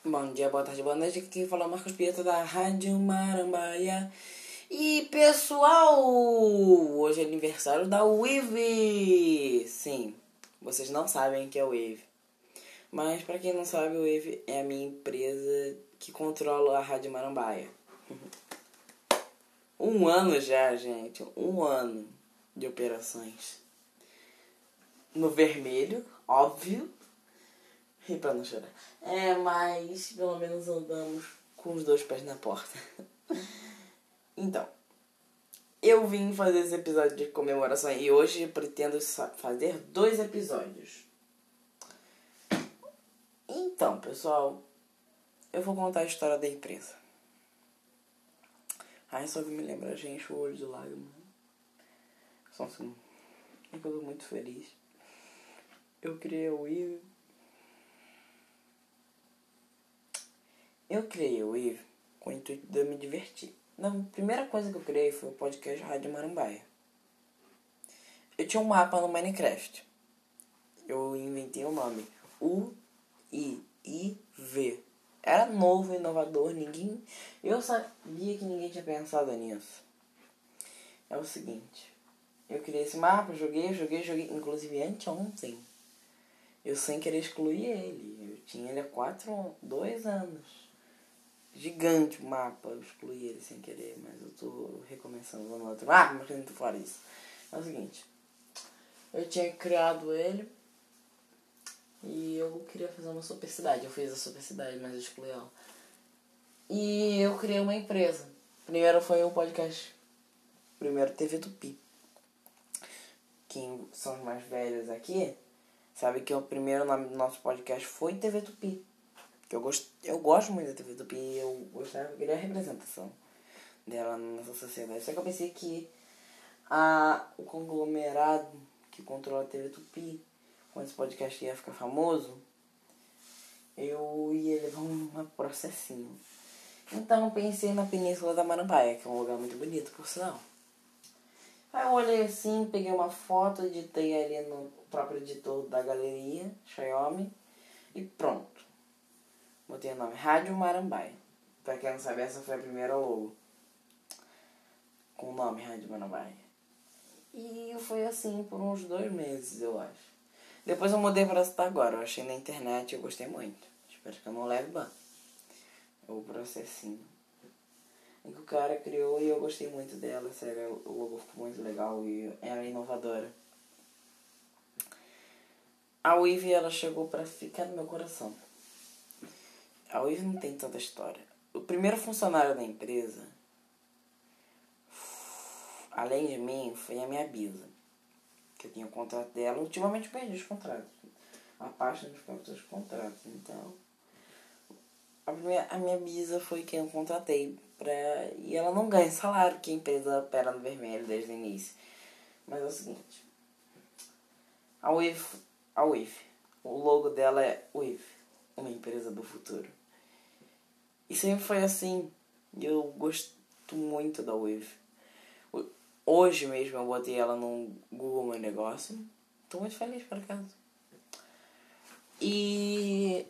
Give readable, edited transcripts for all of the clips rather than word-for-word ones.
Bom dia, boa tarde, boa noite. Aqui quem fala é o Marcos Pietro da Rádio Marambaia. E pessoal, hoje é aniversário da Wave. Sim, vocês não sabem o que é Wave. Mas pra quem não sabe, o Wave é a minha empresa que controla a Rádio Marambaia. 1 ano já, gente. 1 ano de operações. No vermelho, óbvio. E pra não chorar. Mas pelo menos andamos com os 2 pés na porta. Então, eu vim fazer esse episódio de comemoração e hoje eu pretendo fazer 2 episódios. Então, pessoal, eu vou contar a história da empresa. Ai, só que me lembra, gente, o olho de lágrima. Só assim, é que eu tô muito feliz. Eu criei o Wave. Eu criei o Wave com o intuito de eu me divertir. A primeira coisa que eu criei foi o podcast Rádio Marambaia. Eu tinha um mapa no Minecraft. Eu inventei o nome UIIV. Era novo, inovador, eu sabia que ninguém tinha pensado nisso. É o seguinte, eu criei esse mapa, joguei, inclusive anteontem. Eu sem querer excluí ele. Eu tinha ele há 2 anos. Gigante o mapa, eu excluí ele sem querer, mas eu tô recomeçando no outro. Mas eu não tô fora isso. É o seguinte, eu tinha criado ele e eu queria fazer uma super cidade. Eu fiz a super cidade, mas eu excluí ela. E eu criei uma empresa. Primeiro foi um podcast. Primeiro TV Tupi. Quem são os mais velhos aqui sabe que o primeiro nome do nosso podcast foi TV Tupi. Eu gosto muito da TV Tupi e eu queria a representação dela na nossa sociedade. Só que eu pensei que o conglomerado que controla a TV Tupi, quando esse podcast ia ficar famoso, eu ia levar um processinho. Então eu pensei na Península da Marambaia, que é um lugar muito bonito, por sinal. Aí eu olhei assim, peguei uma foto, editei ali no próprio editor da galeria, Xiaomi, e pronto. Botei o nome Rádio Marambaia. Pra quem não sabe, essa foi a primeira logo com o nome Rádio Marambaia. E foi assim por uns 2 meses, eu acho. Depois eu mudei pra essa agora. Eu achei na internet e eu gostei muito. Espero que eu não leve ban. O processinho que o cara criou e eu gostei muito dela. Sério, o logo ficou muito legal e ela é inovadora. A Wave, ela chegou pra ficar no meu coração. A Wave não tem tanta história. O primeiro funcionário da empresa, além de mim, foi a minha bisa. Que eu tinha o contrato dela. Ultimamente eu perdi os contratos. A página dos próprios contratos. Então, a minha bisa foi quem eu contratei. E ela não ganha salário, que a empresa opera no vermelho desde o início. Mas é o seguinte. A Wave. O logo dela é Wave. Uma empresa do futuro. E sempre foi assim. Eu gosto muito da Wave. Hoje mesmo eu botei ela no Google Meu Negócio. Tô muito feliz por acaso. E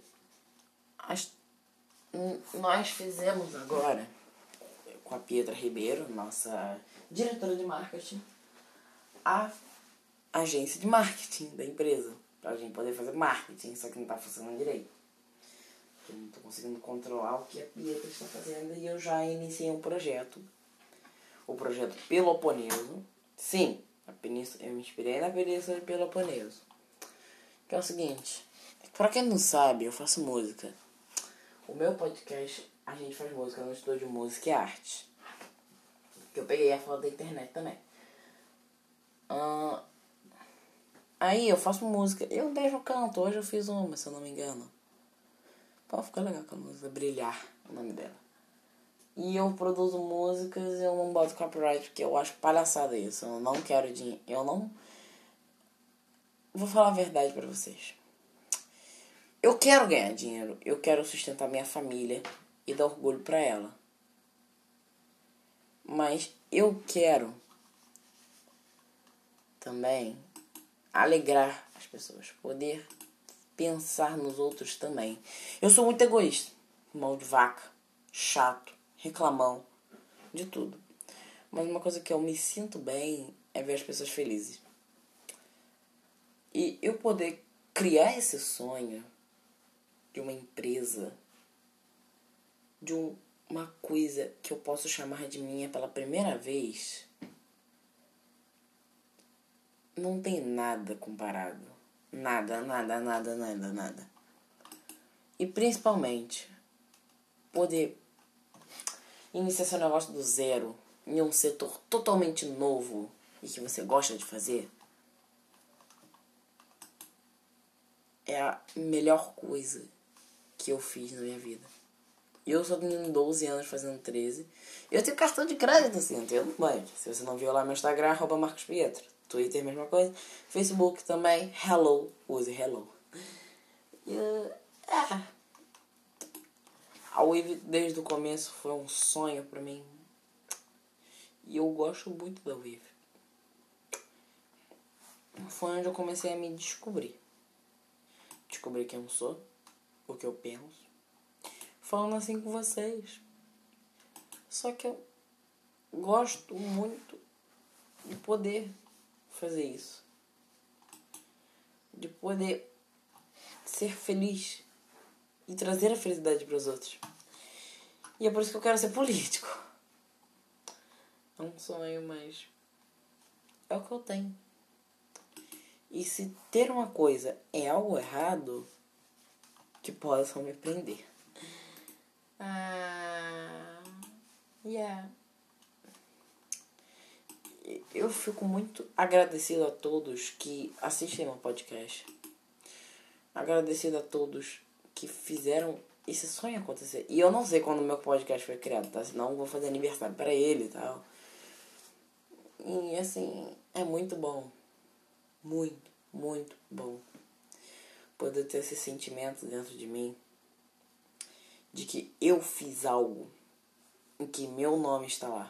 nós fizemos agora, com a Pietra Ribeiro, nossa diretora de marketing, a agência de marketing da empresa. Pra gente poder fazer marketing, só que não tá funcionando direito. Eu não tô conseguindo controlar o que a Pietra está fazendo e eu já iniciei um projeto. O projeto Peloponeso. Sim, eu me inspirei na Península de Peloponeso. Que é o seguinte, pra quem não sabe, eu faço música. O meu podcast, a gente faz música no estúdio Música e Arte. Que eu peguei a foto da internet também. Aí eu faço música. Eu mesmo canto. Hoje eu fiz uma, se eu não me engano. Pô, ficou legal com a música. Brilhar, o nome dela. E eu produzo músicas e eu não boto copyright porque eu acho palhaçada isso. Eu não quero dinheiro. Eu não... Vou falar a verdade pra vocês. Eu quero ganhar dinheiro. Eu quero sustentar minha família e dar orgulho pra ela. Mas eu quero também alegrar as pessoas. Poder pensar nos outros também. Eu sou muito egoísta. mão de vaca, chato, reclamão, de tudo. Mas uma coisa que eu me sinto bem é ver as pessoas felizes. E eu poder criar esse sonho de uma empresa, de uma coisa que eu posso chamar de minha pela primeira vez, não tem nada comparado. Nada. E principalmente, poder iniciar seu negócio do zero, em um setor totalmente novo e que você gosta de fazer, é a melhor coisa que eu fiz na minha vida. Eu só tenho 12 anos, fazendo 13. Eu tenho cartão de crédito, assim, entendo? Mas, se você não viu lá meu Instagram, @MarcosPietro. Twitter, mesma coisa. Facebook também, hello. Use hello. A Wave, desde o começo, foi um sonho pra mim. E eu gosto muito da Wave. Foi onde eu comecei a me descobrir. Descobrir quem eu sou, o que eu penso. Falando assim com vocês. Só que eu gosto muito de poder fazer isso. De poder ser feliz e trazer a felicidade para os outros. E é por isso que eu quero ser político. É um sonho, mas é o que eu tenho. E se ter uma coisa é algo errado, que possam me prender. Yeah. Eu fico muito agradecido a todos que assistem meu podcast. Agradecido a todos que fizeram esse sonho acontecer. E eu não sei quando o meu podcast foi criado, tá? Senão eu vou fazer aniversário pra ele e tal. E assim, é muito bom. Muito bom. Poder ter esse sentimento dentro de mim. De que eu fiz algo em que meu nome está lá.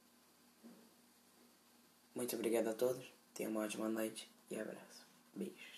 Muito obrigado a todos. Tenham uma ótima noite e abraço. Beijos.